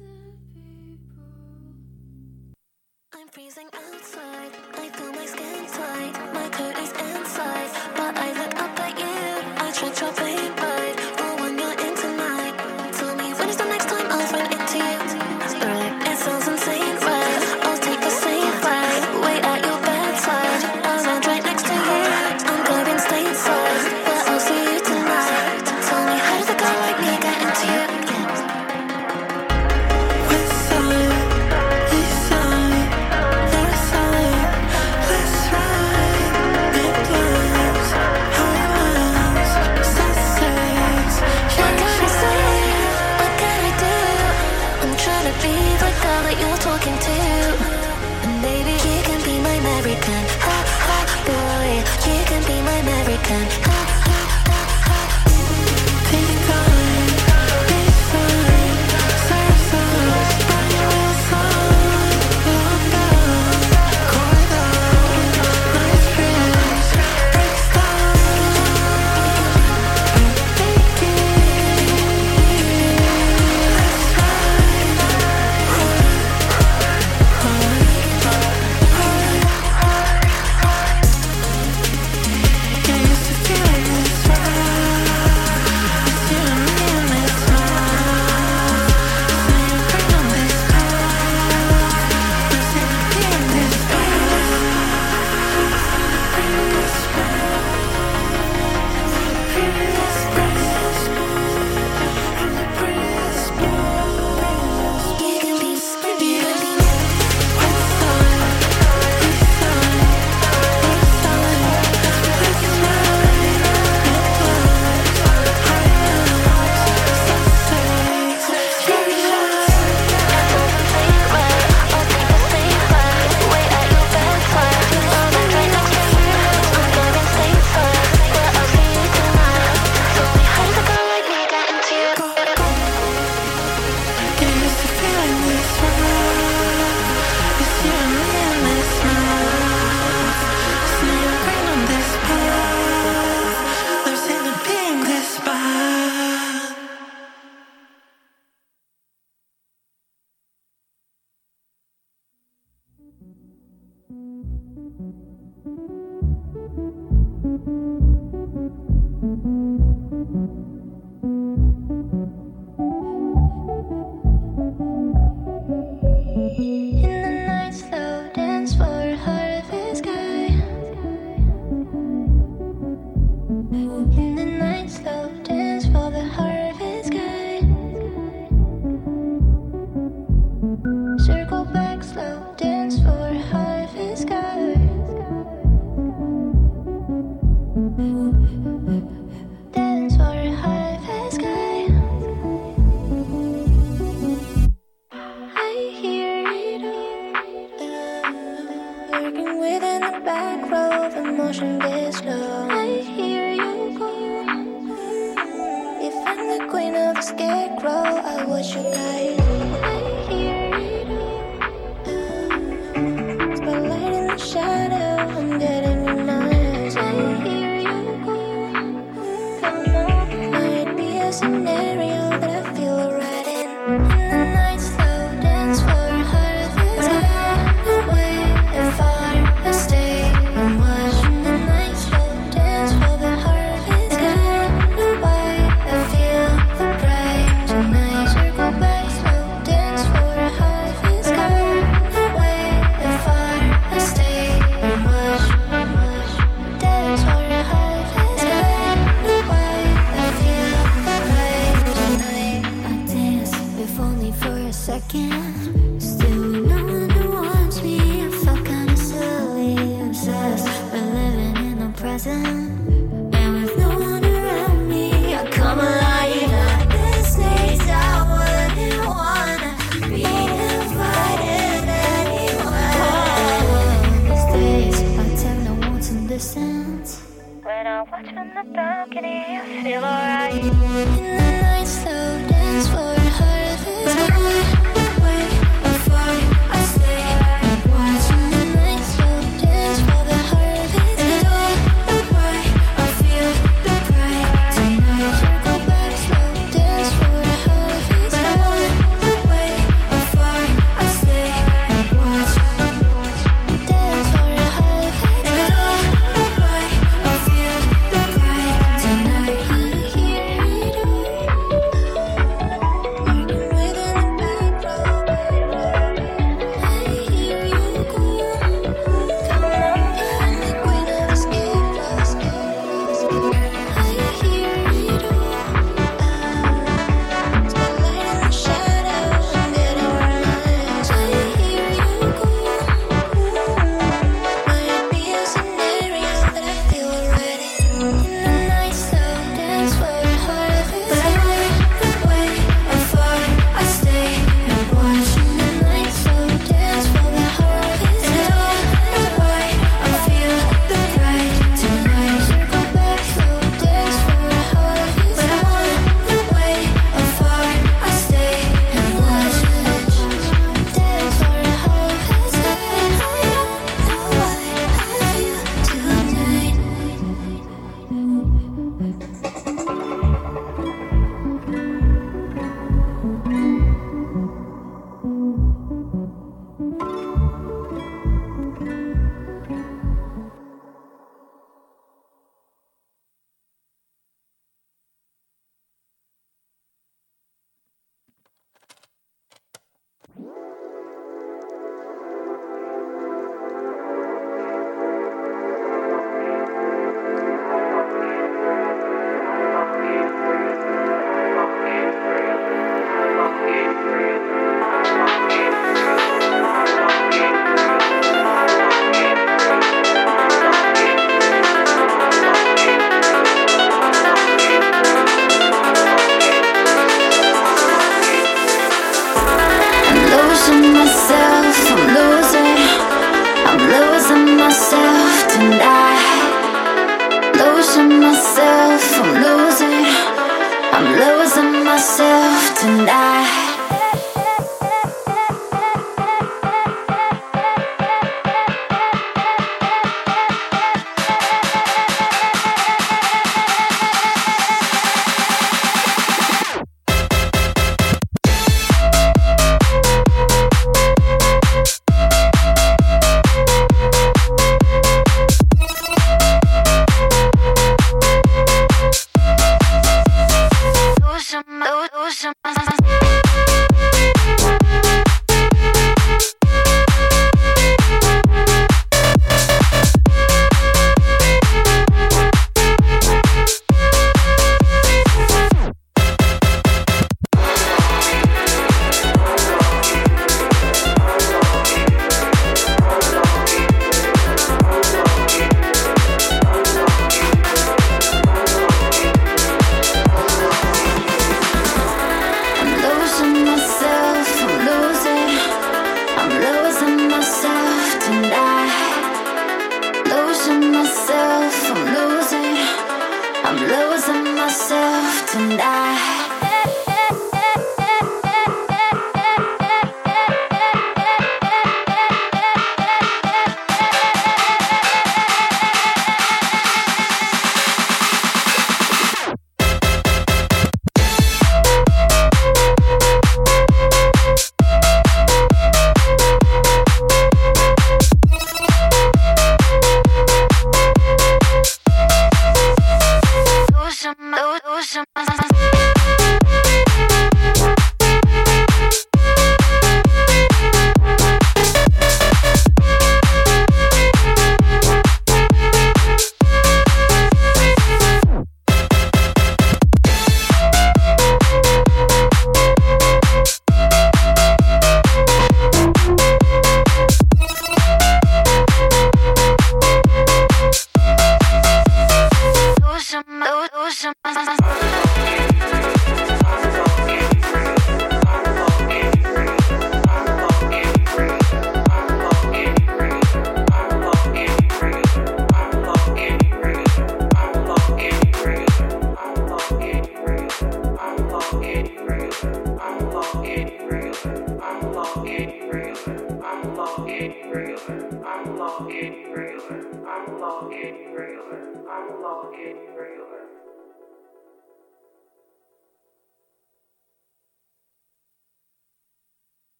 I'm freezing outside, I feel my skin tight. My coat is inside, but I look up at you. I tried dropping by, for when you're in tonight. Tell me when is the next time I'll run into you? Right, it sounds insane, right? I'll take a safe ride, wait at your bedside. I'll land right next to you. I'm going stateside, but I'll see you tonight. Tell me how does a guy like me get into you? You're talking to, and baby, you can be my American, ha ha boy. You can be my American, ha ha ha ha. Take time, be fine. Serves us, bring your sun. Look down, cool down. Nice breeze, breaks down.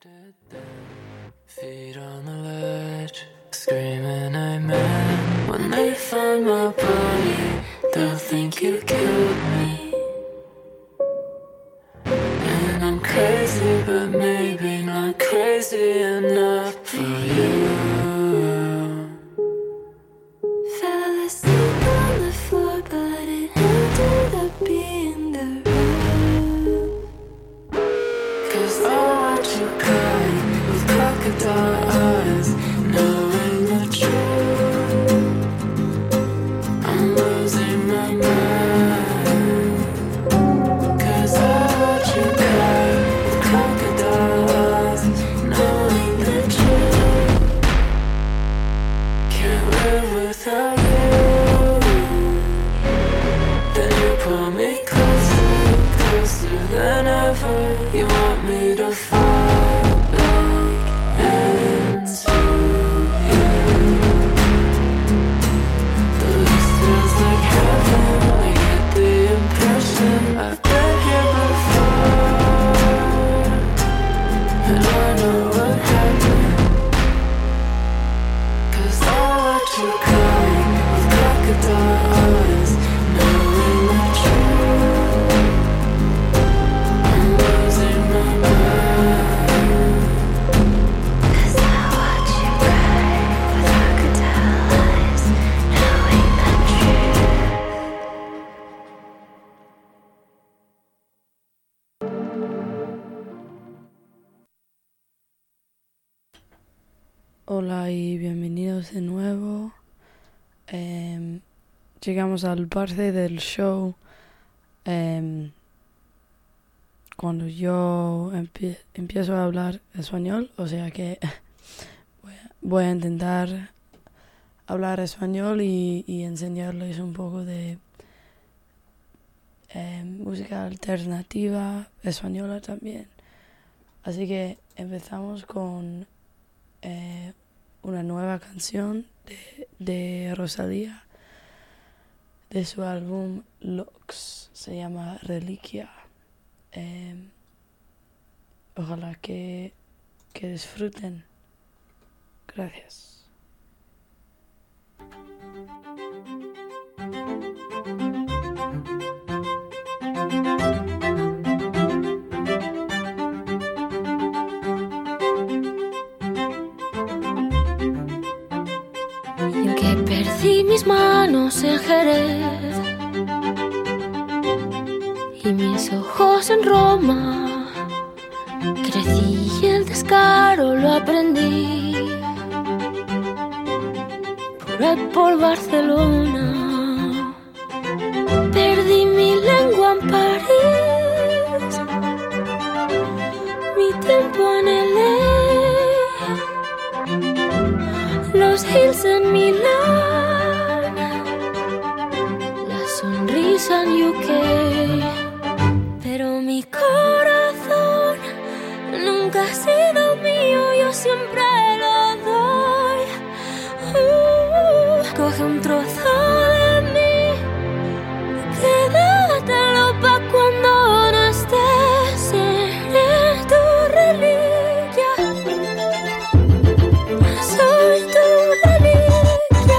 Feet on the ledge, screaming amen. When they find my body, they'll think you killed me. And I'm crazy, but maybe not crazy enough for you. Fell asleep on the floor, but it ended up being the roof. 'Cause I watch you cry with crocodile eyes, knowing the truth. I'm losing my mind. 'Cause I watch you cry with crocodile eyes, knowing the truth. Can't live without you. Then you pull me closer, closer than ever. You want me to fall back into you. This feels like heaven. I get the impression I've been here before, and I know what happened. 'Cause I watch you cry with crocodile eyes, knowing the truth. I'm losing my mind. 'Cause I watch you cry with crocodile eyes, knowing the truth. Hola y bienvenidos de nuevo. Llegamos al parte del show cuando yo empiezo a hablar español, o sea que voy a intentar hablar español y enseñarles un poco de música alternativa española también. Así que empezamos con una nueva canción de Rosalía, de su álbum Lux, se llama Reliquia. Ojalá que disfruten. Gracias. Y que perdí mis manos en Jerez y mis ojos en Roma, crecí y el descaro lo aprendí por Barcelona. Perdí mi lengua en París, mi tiempo anhelé los hills en Milán, la sonrisa en UK. Pero mi corazón nunca ha sido mío, yo siempre lo doy. Coge un trozo de mí, quédatelo pa' cuando no estés. Seré tu reliquia, soy tu reliquia,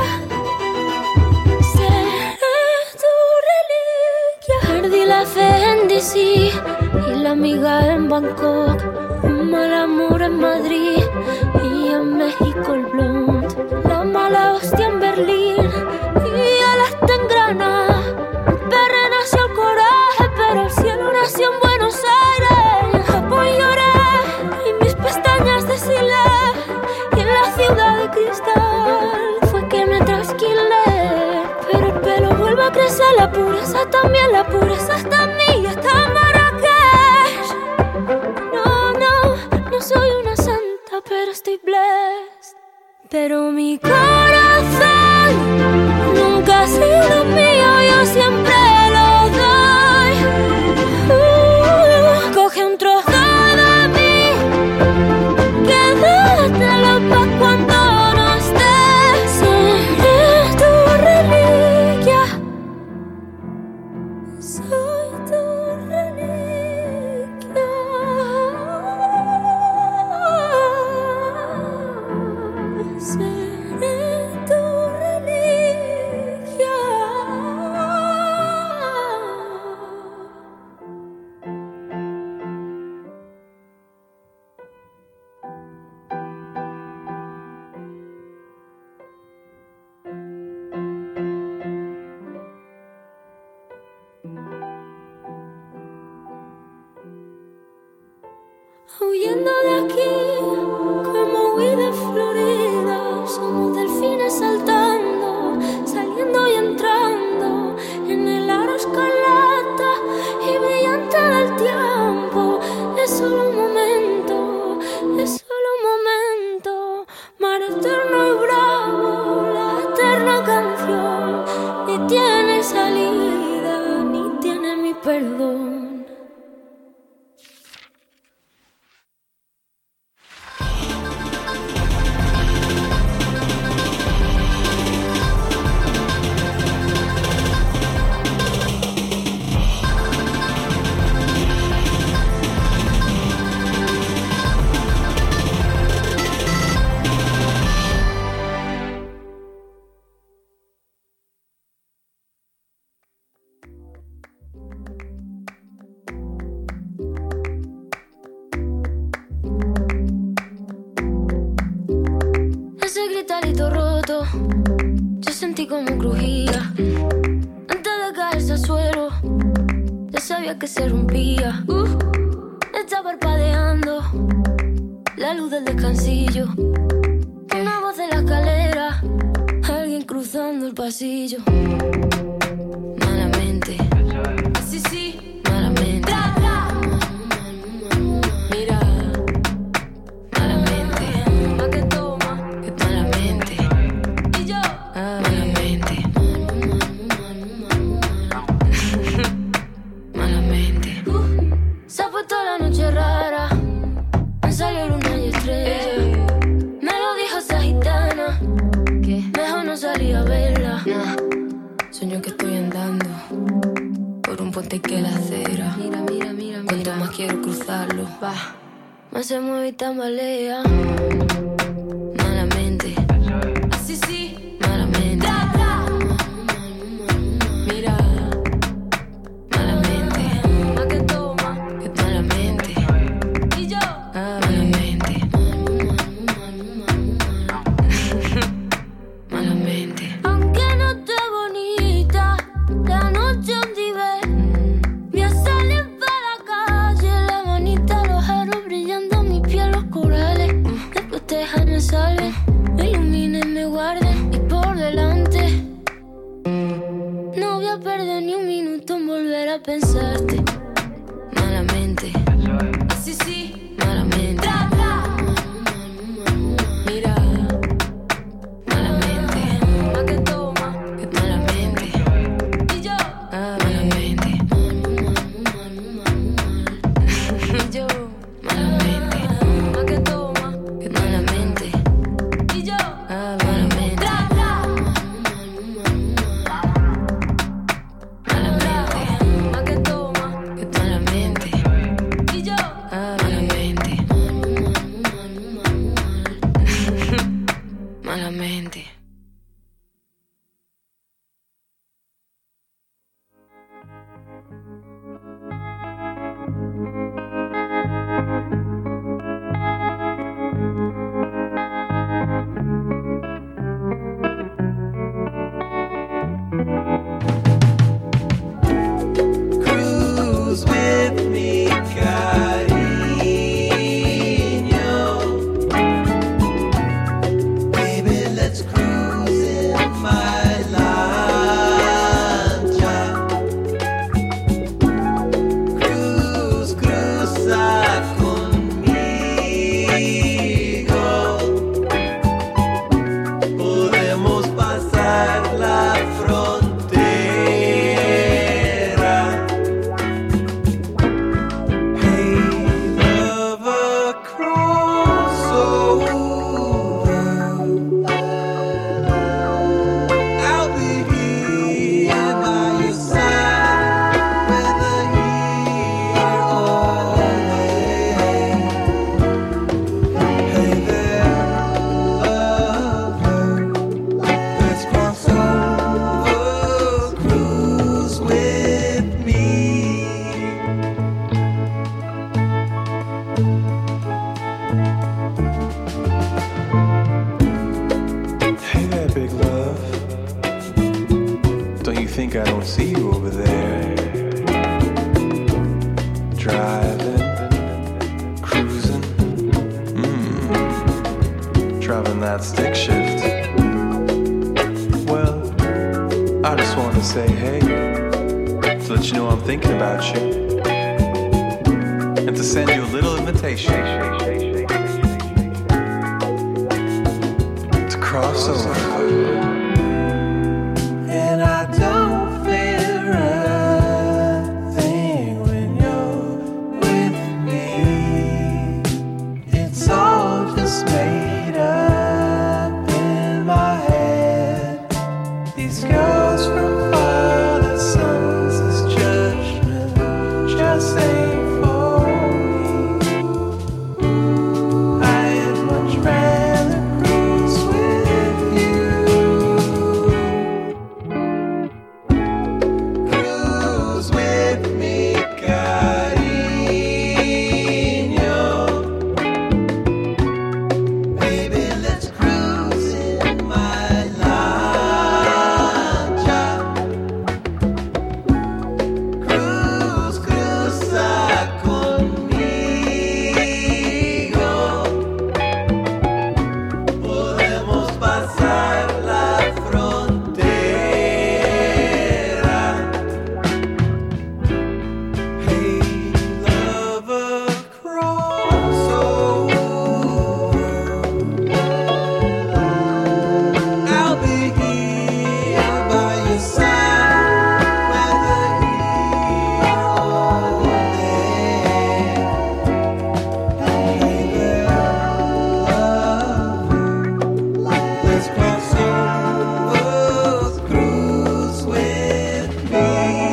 seré tu reliquia. Perdí la fe en DC y la amiga en Bangkok, un mal amor en Madrid y en México el blond, la mala hostia en Berlín y el este en Grana. En Perre nació el coraje, pero el cielo nació en Buenos Aires. En Japón lloré y mis pestañas deshilé, y en la ciudad de cristal fue que me trasquilé. Pero el pelo vuelve a crecer, la pureza también, la pureza está en mí y está en Marrakech. No soy una santa, pero estoy blessed. Pero mi corazón nunca ha sido mío, yo siempre lo doy. Coge un trozo de mí, quédatelo pa' cuando no estés. Seré tu reliquia, soy tu reliquia. huyendo de aquí, como huí de Florida. Somos delfines saltando, saliendo y entrando en el aro escarlata y brillante del tiempo. Es solo un momento, es solo un momento. Mar eterno y bravo, la eterna canción. Ni tiene salida, ni tiene mi perdón. Gritarito roto, yo sentí como crujía. Antes de caerse al suelo, ya sabía que se rompía. Está parpadeando la luz del descansillo. Una voz de la escalera, alguien cruzando el pasillo. Malamente, sí, sí, malamente. Mira, malamente, pa' que toma, que malamente. Y yo, malamente. Malamente. Se ha puesto la noche rara, me salió luna y estrella. Me lo dijo esa gitana, que mejor no salía a verla. Sueño que estoy andando por un puente que la acera. Mira, mira, mira, mira. Cuanto más quiero cruzarlo, más se mueve y tambalea. Malamente, así sí, malamente. Mira, malamente, pa' que toma, que malamente. Y yo, malamente. Malamente. Aunque no esté bonita la noche donde ve, voy a salir para la calle, la manita, los aros brillando, mi piel, los corales. Después déjame salve, me iluminen, me guarden y por delante. No voy a perder ni un minuto en volver a pensarte. Malamente, así sí, malamente. Mira, malamente, pa' que toma, que malamente. Y yo, malamente. Y yo, malamente, pa' que toma, que malamente. Y yo, malamente. Malamente, pa' que toma, que malamente. Y yo, malamente. Malamente. Cruise with me, Caribe. having that stick shift. Well, I just wanted to say hey, to let you know I'm thinking about you, and to send you a little invitation to cross over. And I don't fear a thing when you're with me. It's all just made up in my head. These scars from father sons, this judgment just ain't for me. I'd much rather cruise with you. Cruise with me, cariño. Baby, let's cruise in my lancha. Cruise, cruza conmigo. Podemos pasar la frontera. Hey, lover, cross over. I'll be here by your side, whether here or there. Baby, let's cross over, cruise with me.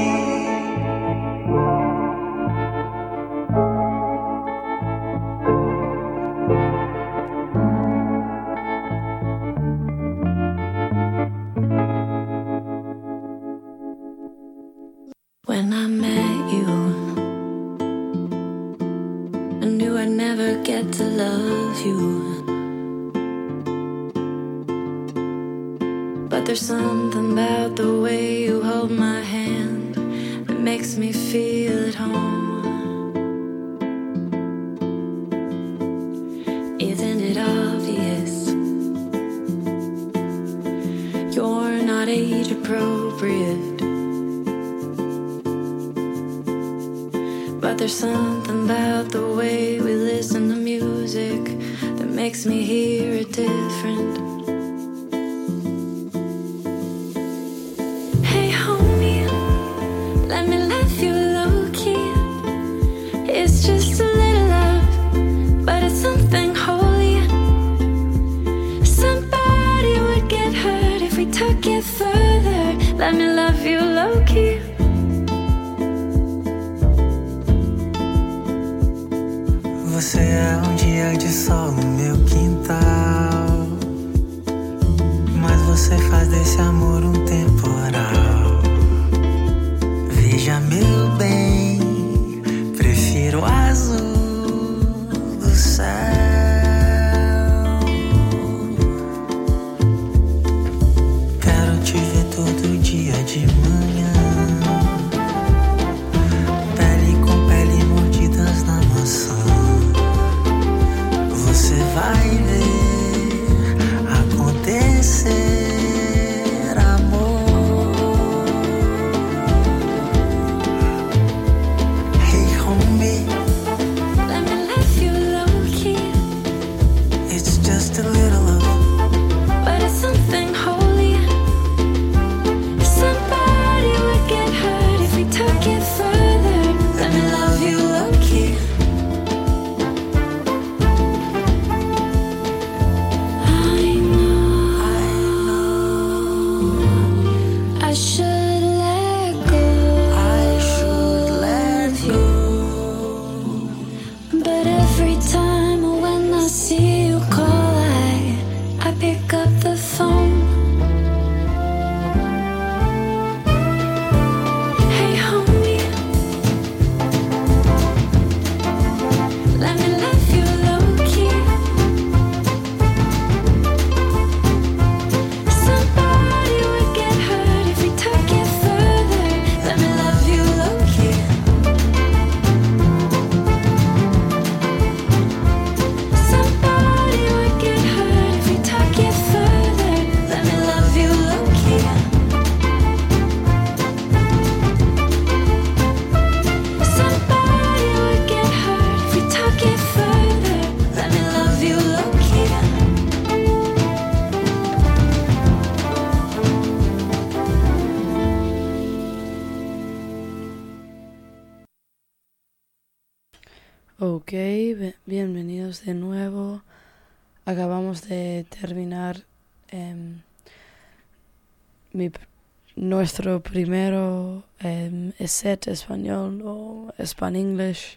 When I met you, I knew I'd never get to love you. But there's something about the way you hold my hand that makes me feel at home. Isn't it obvious? You're not age appropriate. But there's something about the way we listen to music that makes me hear it different. Hey homie, let me love you low-key. It's just a little love, but it's something holy. Somebody would get hurt if we took it further. Let me love you low-key. Você é dia de sol no meu quintal, mas você faz desse amor um temporal. Veja meu bem, prefiro o azul do céu. Quero te ver todo dia de manhã, pele com pele, mordidas na maçã. Você vai ver acontecer, amor. Hey homie, Let me love you low-key, it's just a little love, but it's something holy. Somebody would get hurt if we took it further. Let me love you low-key. I know I should let go. I should let you. But every time when I see you call, I pick up the phone. Hey homie, let me love you low-key. Somebody would get hurt if we took it further. Let me love you low-key. Somebody bienvenidos de nuevo. Acabamos de terminar nuestro primero set español o Span-English.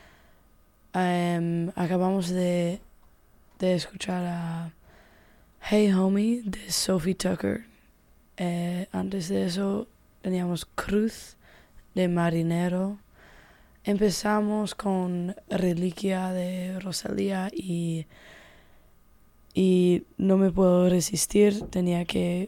Acabamos de escuchar a Hey Homie de Sophie Tucker. Antes de eso teníamos Cruz de Marinero. Empezamos con Reliquia de Rosalía y no me puedo resistir. Tenía que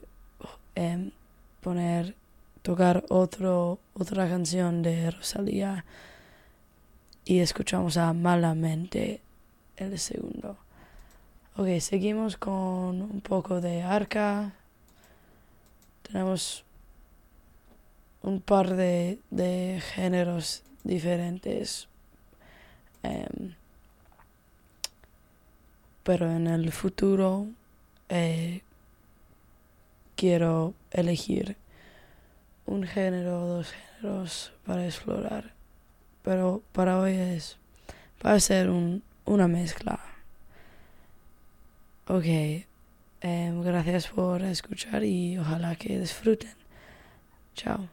tocar otra canción de Rosalía y escuchamos a Malamente el segundo. Ok, seguimos con un poco de Arca. Tenemos un par de géneros diferentes, pero en el futuro quiero elegir un género o dos géneros para explorar, pero para hoy va a ser una mezcla. Ok, gracias por escuchar y ojalá que disfruten. Chao.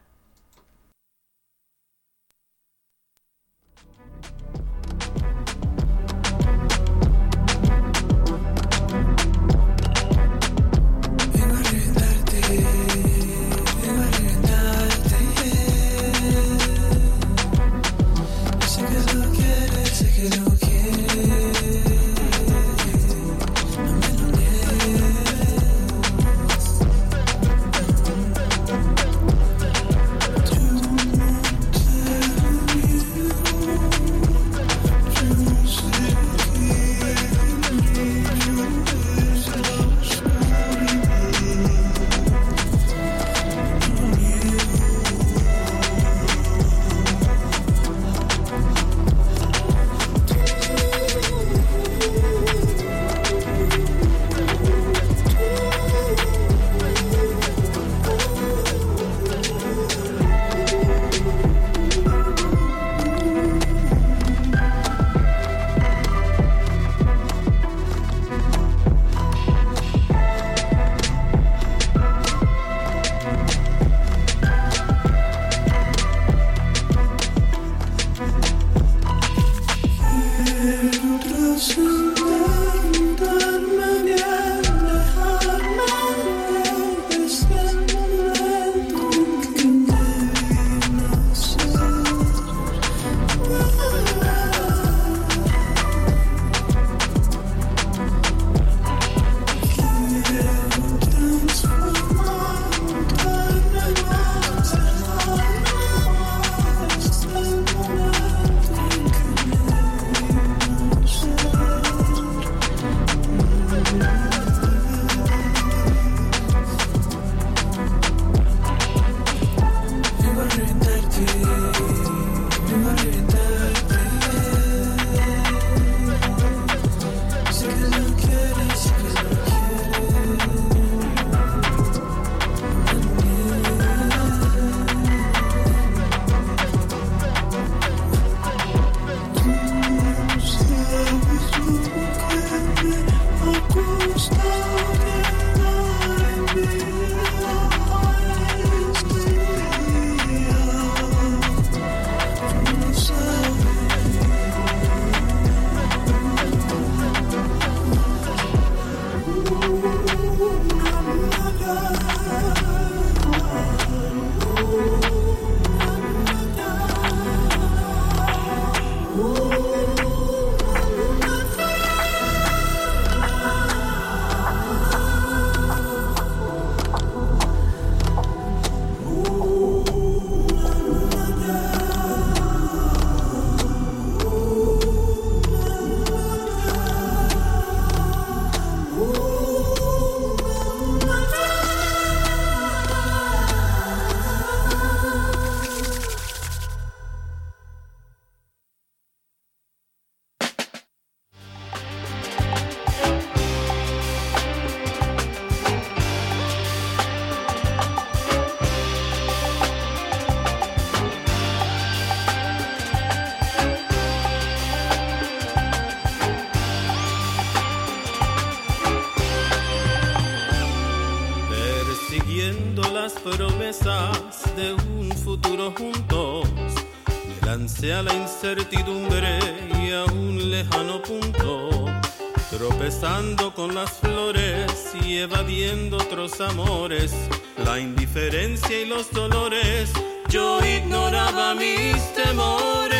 promesas de un futuro juntos. Me lancé a la incertidumbre y a un lejano punto, tropezando con las flores y evadiendo otros amores, la indiferencia y los dolores. Yo ignoraba mis temores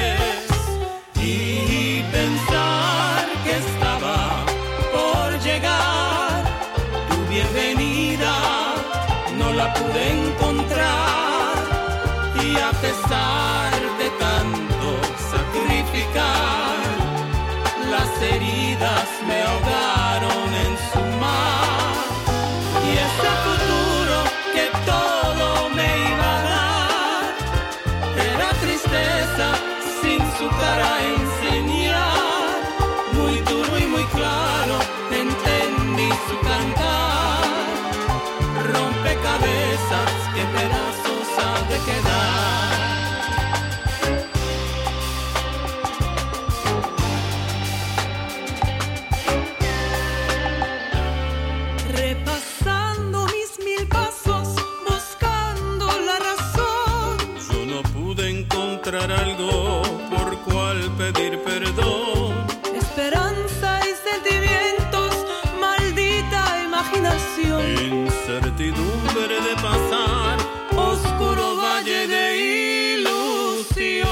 y pensar que estaba por llegar tu bienvenida no la pude encontrar, y a pesar de tanto sacrificar, las heridas me ahogaron en su mar. Y ese futuro que todo me iba a dar era tristeza sin su cara a enseñar. Muy duro y muy claro entendí su cantar. Rompecabezas que pedazos ha de quedar. Repasando mis 1000 pasos, buscando la razón, Yo no pude encontrar algo por cual pedir perdón. esperanza y sentimientos, maldita imaginación. Incertidumbre de pasar, oscuro valle de ilusión.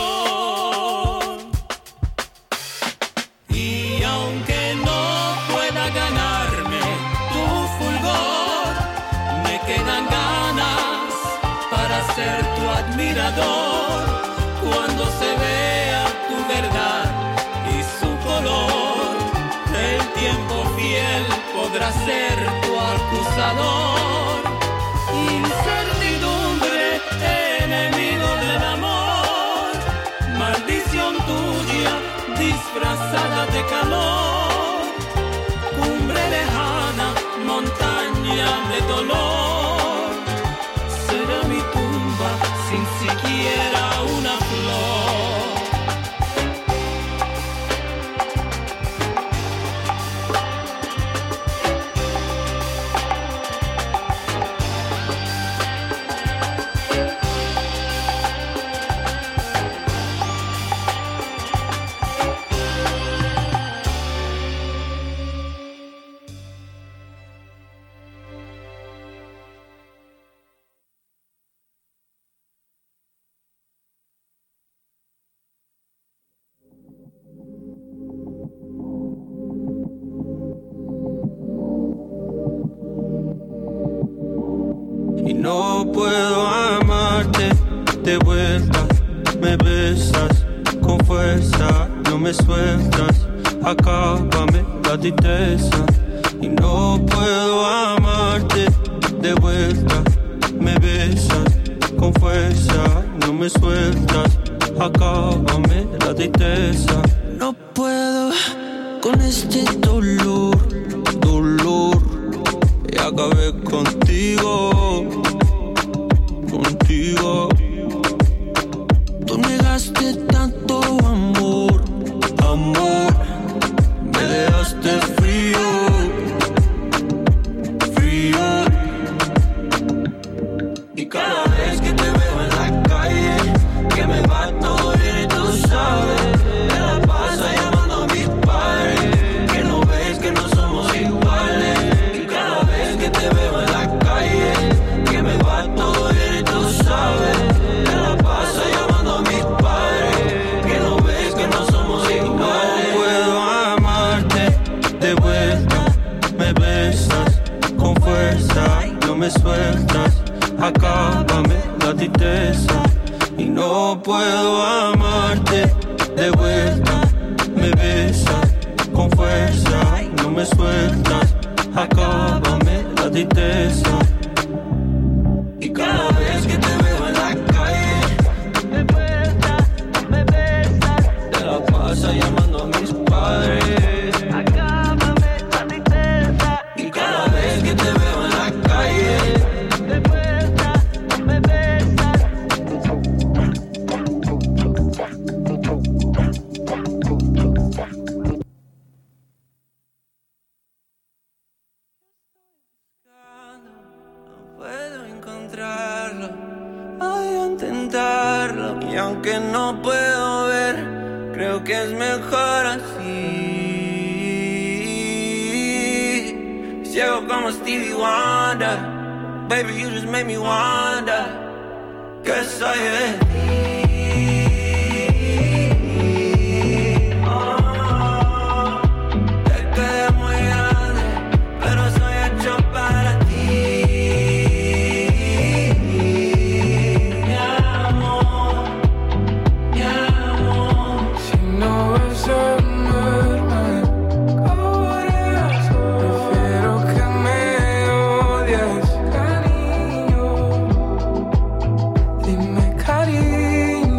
Y aunque no pueda ganarme tu fulgor, me quedan ganas para ser tu admirador. Cuando se vea tu verdad y su color, el tiempo fiel podrá ser tu acusador. Incertidumbre, enemigo del amor, maldición tuya disfrazada de calor, cumbre lejana, montaña de dolor, será mi tumba sin siquiera una flor. Y no puedo amarte de vuelta. Me besas con fuerza, no me sueltas. Acábame la tristeza. Y no puedo amarte de vuelta. Me besas con fuerza, no me sueltas. Acábame la tristeza. No puedo con este dolor, dolor. Y acabé contigo, contigo. Tú negaste tanto amor, amor. Me dejaste frío, frío. Y cada vez que te veo en la calle, que me va a doler y tú sabes. Me la pasa llamando a mis padres, que no ves que no somos iguales. Y cada vez que te veo en la calle, que me va a doler y tú sabes. Me la pasa llamando a mis padres, que no ves que no somos iguales. No puedo amarte de vuelta. Me besas con fuerza, no me sueltas. Acábame la tristeza. Y no puedo amarte de vuelta. Me besas con fuerza, no me sueltas. Acábame la tristeza. Y cada vez que te veo en la calle, me besas, te la pasa llamando a mis padres. Acábame la tristeza. Y cada vez que te veo en la calle, me besas. algo que no puedo ver. Creo que es mejor así. Ciego como Stevie Wonder. Baby, you just made me wonder qué soy de ti. Cariño,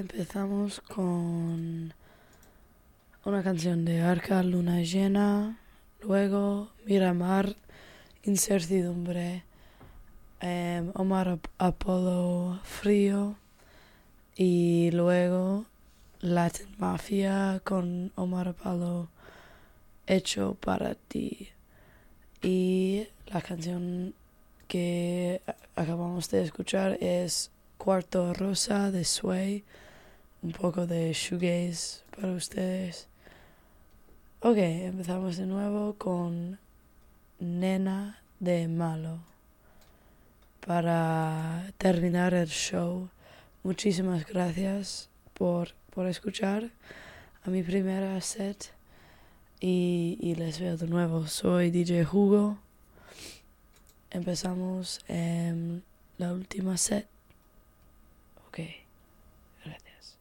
Empezamos con una canción de Arca, Luna Llena, luego Miramar, Incertidumbre, Omar Apollo, Frío, y luego Latin Mafia con Omar Apollo, Hecho para ti. Y la canción que acabamos de escuchar es Cuarto Rosa de Sway, un poco de shoegaze para ustedes. Ok, empezamos de nuevo con Nena de Malo. Para terminar el show, muchísimas gracias por escuchar a mi primera set y les veo de nuevo. Soy DJ Hugo. Empezamos en la última set. Ok, gracias.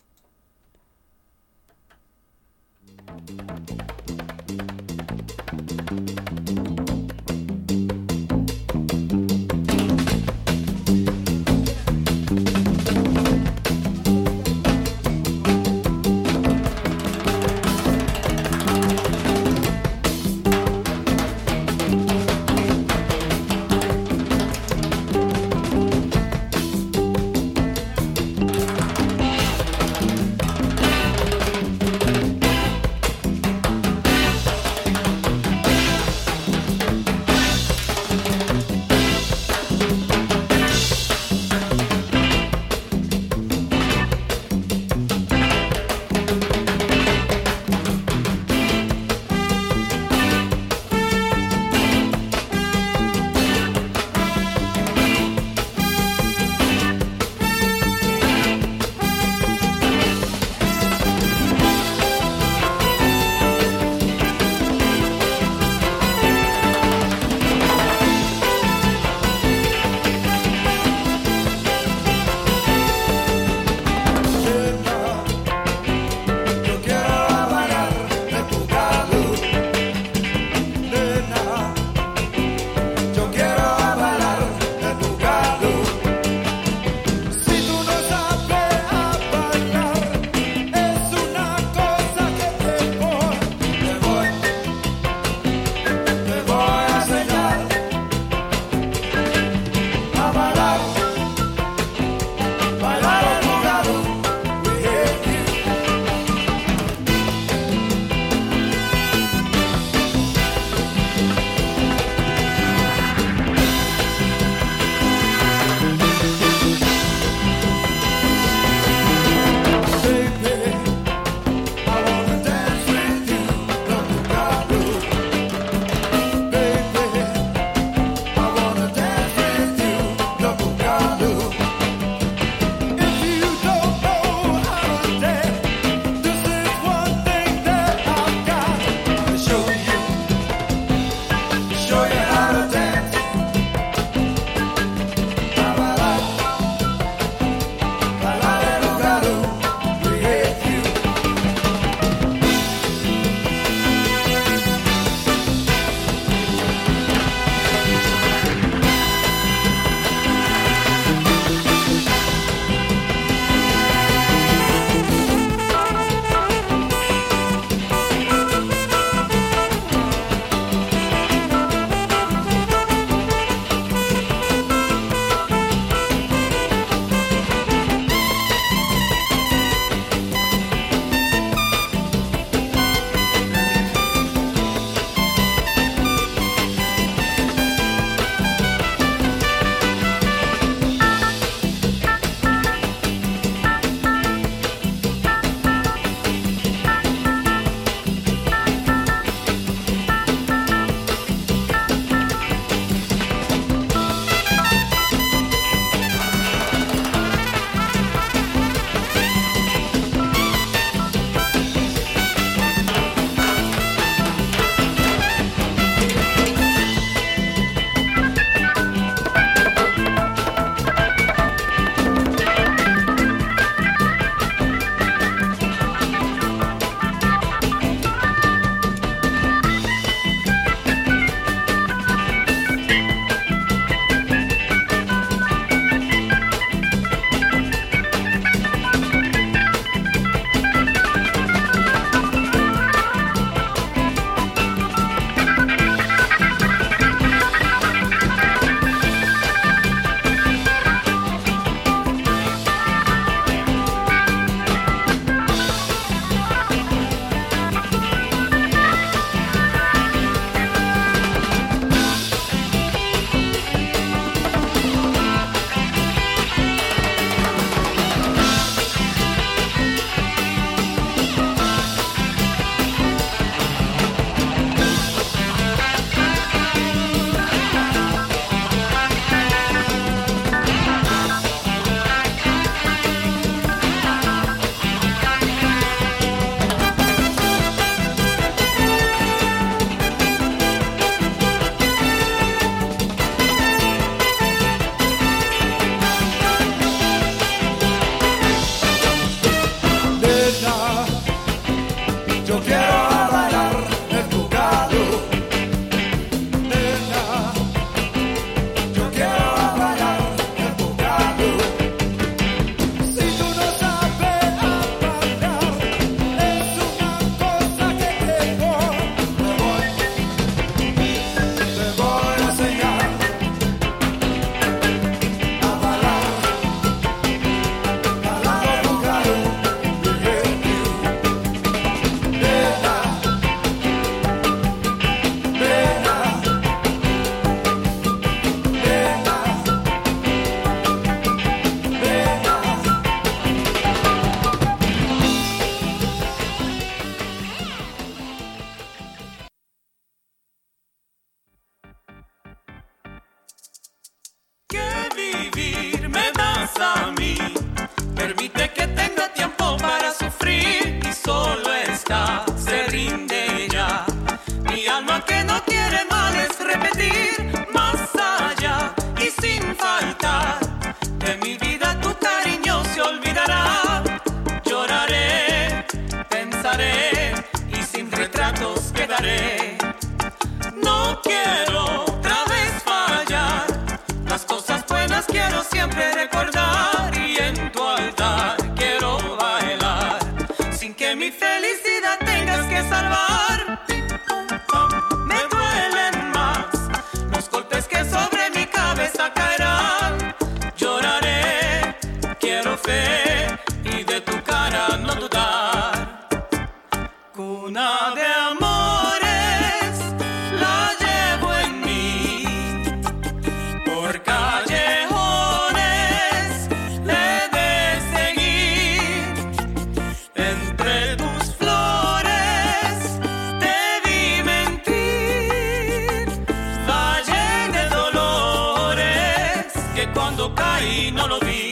que cuando caí no lo vi.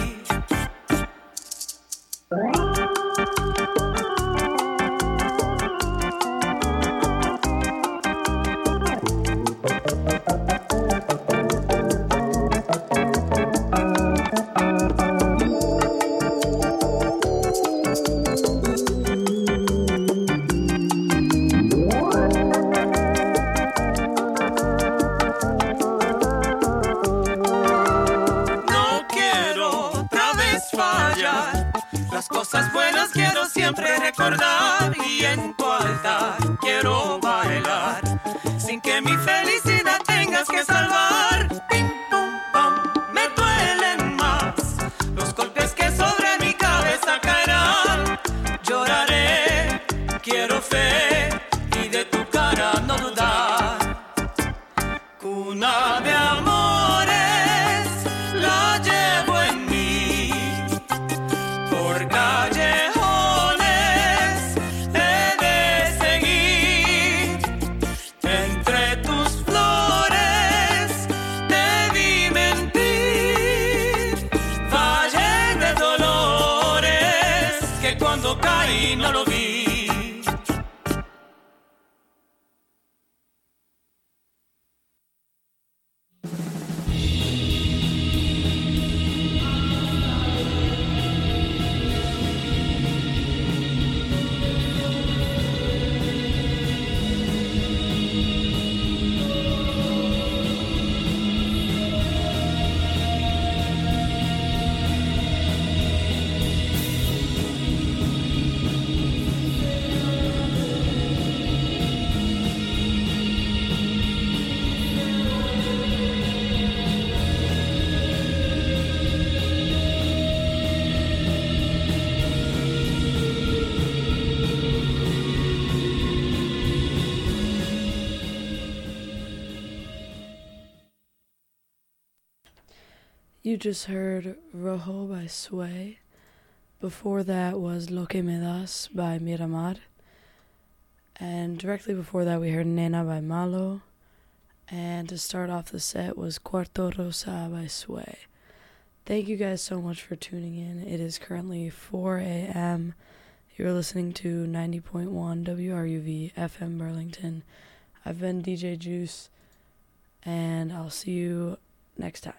Cosas buenas quiero siempre recordar y en tu altar quiero bailar sin que mi felicidad tengas que salvar. Pim, pum, pam, me duelen más los golpes que sobre mi cabeza caerán. Lloraré, quiero fe y de tu cara no dudar. Cuna de amores la llevo en mí. Por callejones he de seguir, entre tus flores te vi mentir. Valle de dolores que cuando caí no lo vi. You just heard Rojo by Sway. Before that was Lo Que Me Das by Miramar. And directly before that we heard Nena by Malo. And to start off the set was Cuarto Rosa by Sway. Thank you guys so much for tuning in. It is currently 4 a.m. You're listening to 90.1 WRUV FM Burlington. I've been DJ Juice, and I'll see you next time.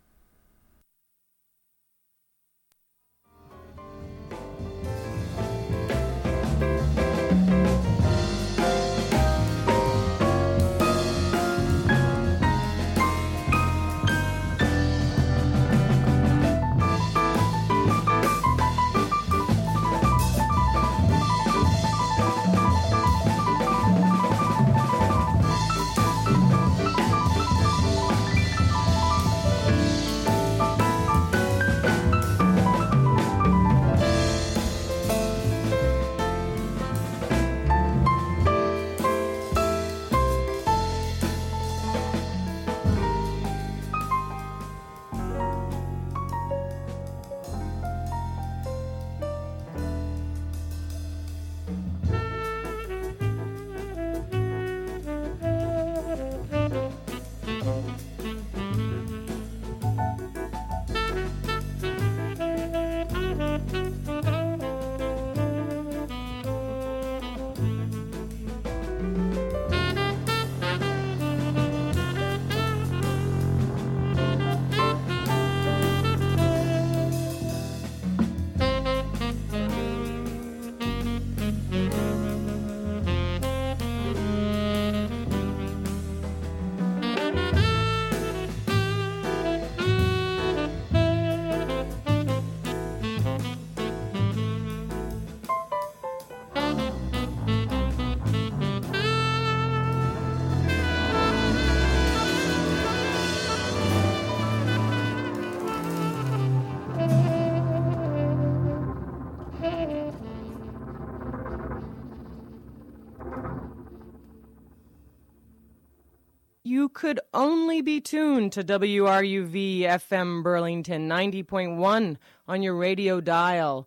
You could only be tuned to WRUV FM Burlington 90.1 on your radio dial.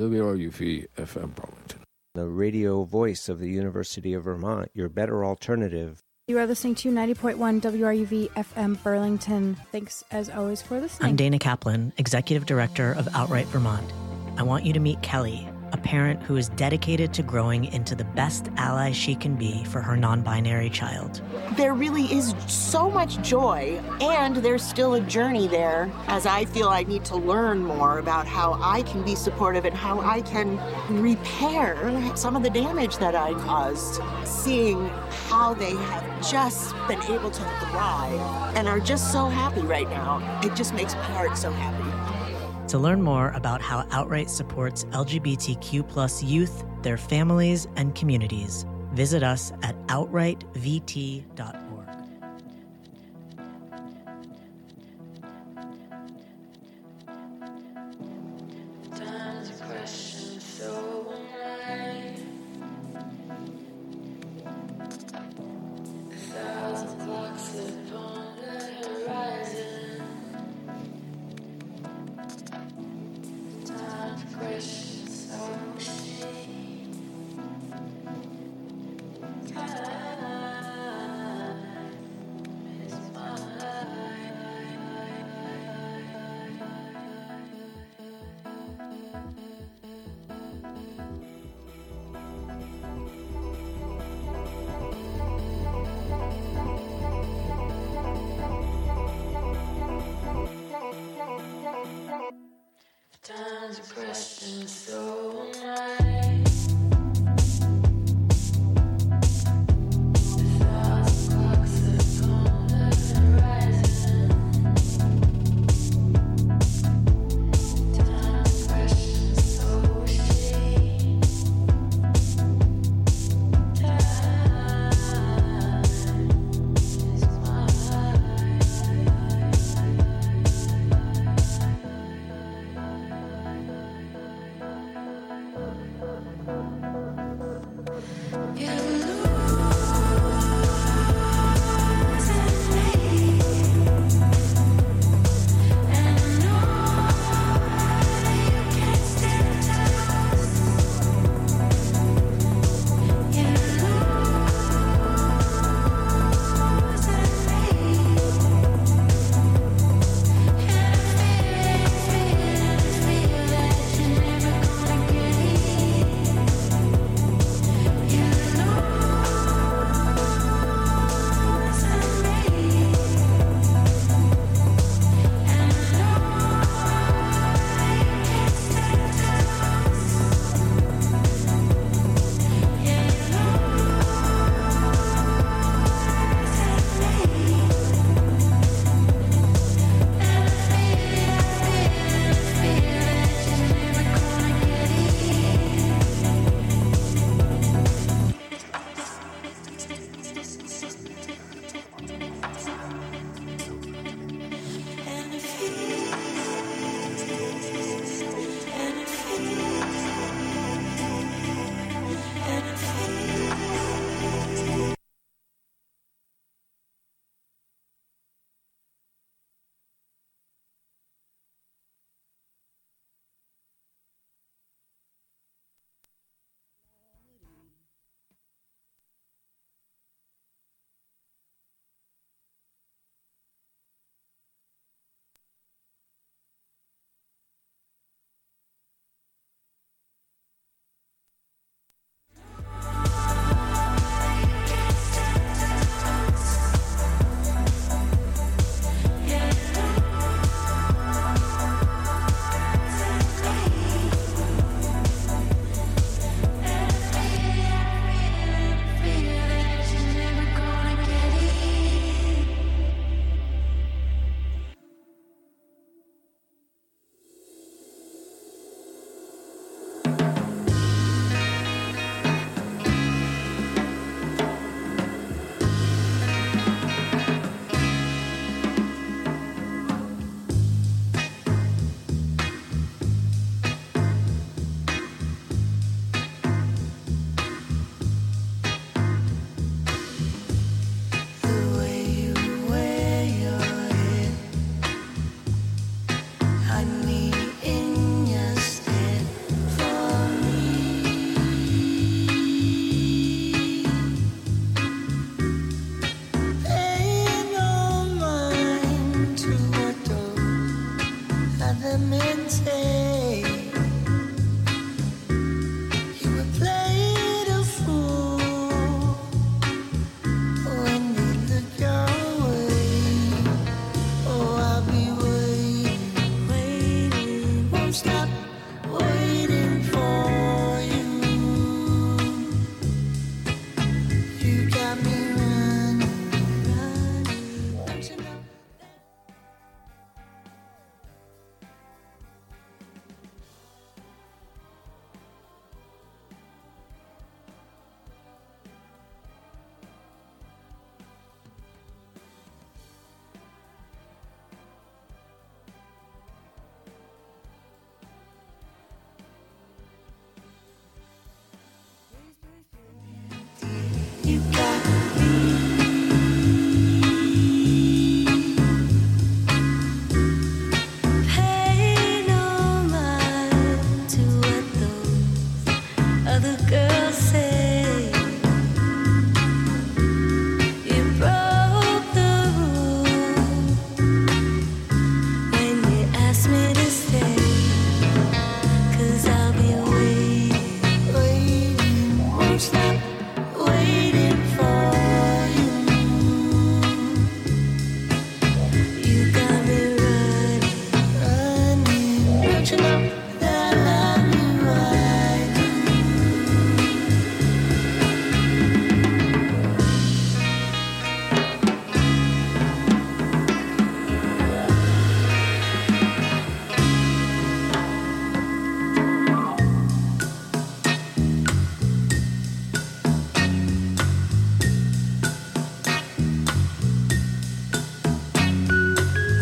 WRUV FM Burlington. The radio voice of the University of Vermont, your better alternative You are listening to 90.1 WRUV FM Burlington. Thanks, as always, for listening. I'm Dana Kaplan, Executive Director of Outright Vermont. I want you to meet Kelly, a parent who is dedicated to growing into the best ally she can be for her non-binary child. There really is so much joy, and there's still a journey there, as I feel I need to learn more about how I can be supportive and how I can repair some of the damage that I caused. Seeing how they have just been able to thrive and are just so happy right now, it just makes my heart so happy. To learn more about how Outright supports LGBTQ+ youth, their families, and communities, visit us at outrightvt.org.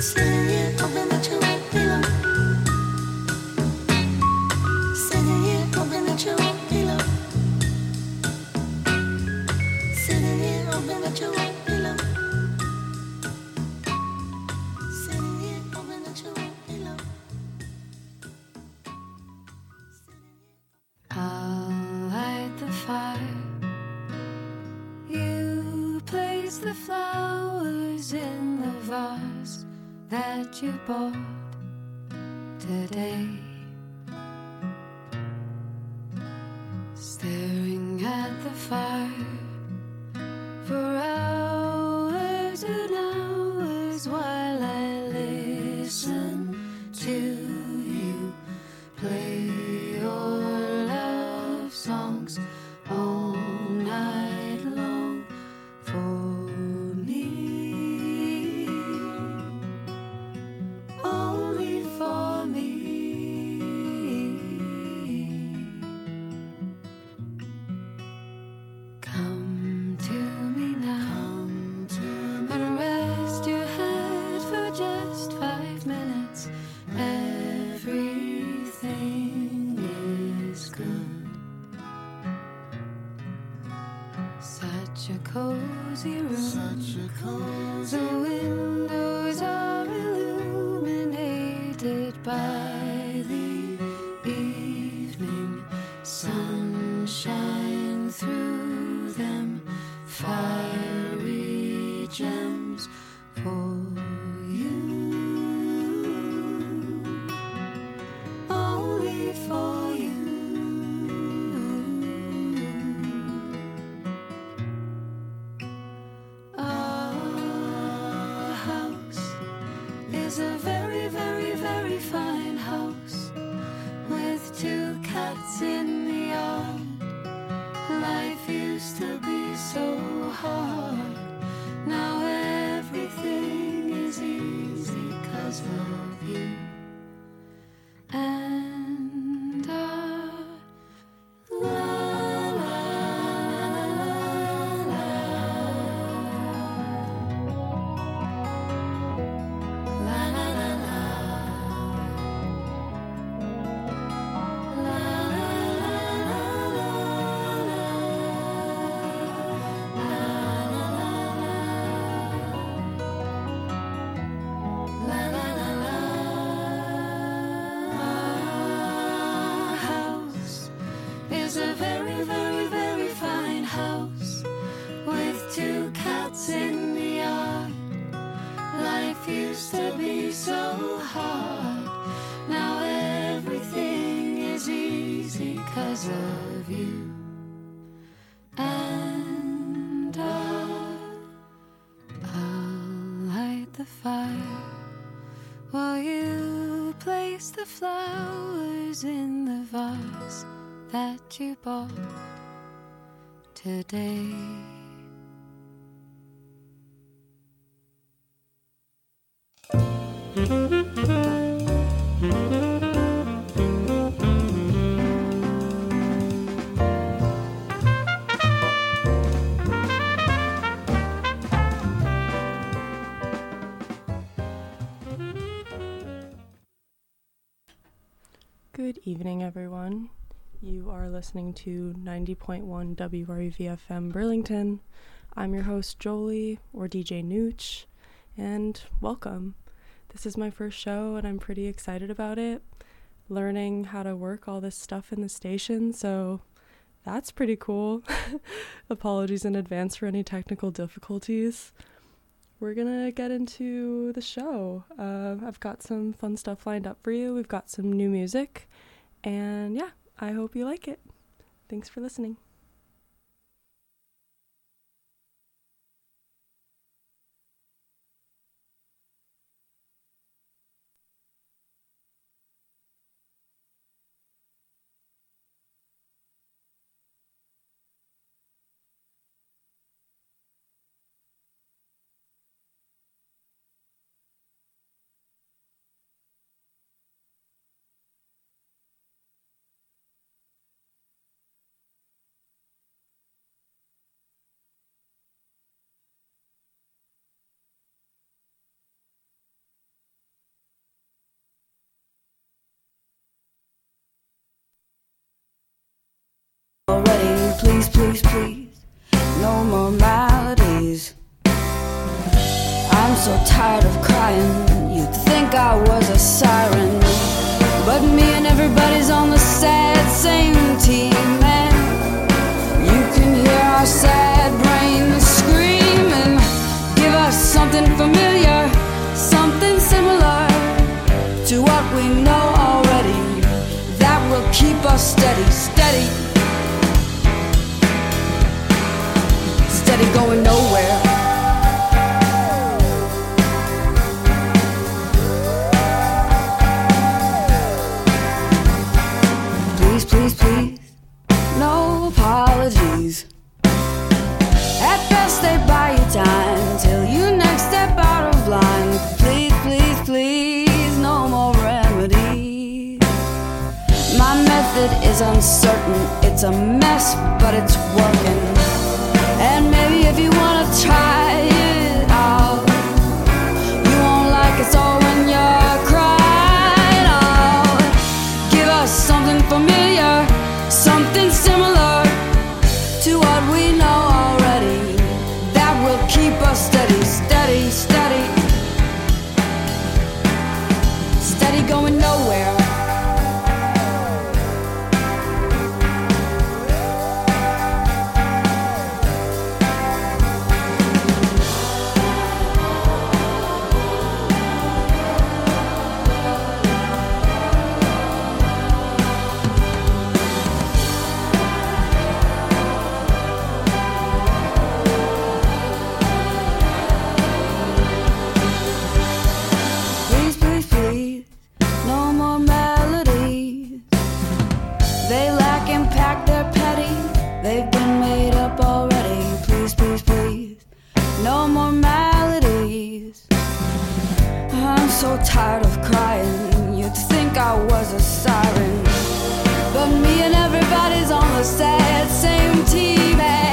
Sitting here hoping that you won't be long. Sitting here hoping that you won't be long. Sitting here hoping that you won't be long. Sitting here hoping that you won't be long. I'll light the fire. You place the flowers in the vase that you bought today. Staring at the fire for hours and hours while I listen to you play your love songs all night long for me, only for me. Come to me now and rest your head for just 5 minutes. Everything is good. Such a cozy room. The windows are illuminated by the evening sunshine through them. Fiery gems for you, only for you. Our house is a very, very, very fine house with 2 cats in the yard. Life used to be so hard. Now everything is easy 'cause of you. And la la la la la la la. Our house is a very, very, very fine house with 2 cats in the yard. Life used to be so hard. Now everything is easy 'cause of you. And I'll light the fire while you place the flowers in the vase that you bought today. Good evening, everyone. You are listening to 90.1 WRUV FM Burlington. I'm your host, Jolie, or DJ Nooch, and welcome. This is my first show, and I'm pretty excited about it. Learning how to work all this stuff in the station, so that's pretty cool. Apologies in advance for any technical difficulties. We're gonna get into the show. I've got some fun stuff lined up for you. We've got some new music, and yeah, I hope you like it. Thanks for listening. please, please, no more maladies. I'm so tired of crying, you'd think I was a siren, but me and everybody's on the sad same team, and you can hear our sad brains screaming. Give us something familiar, something similar to what we know already, that will keep us steady, steady, steady going nowhere. Please, please, please, no apologies. At best they buy you time till you next step out of line. Please, please, please, no more remedies. My method is uncertain, it's a mess, but it's working. And maybe if you wanna try it out, you won't like it so when you're crying out. Give us something familiar, something similar to what we know already, that will keep us steady, steady, steady, steady going nowhere. So tired of crying, you'd think I was a siren, but me and everybody's on the sad same team.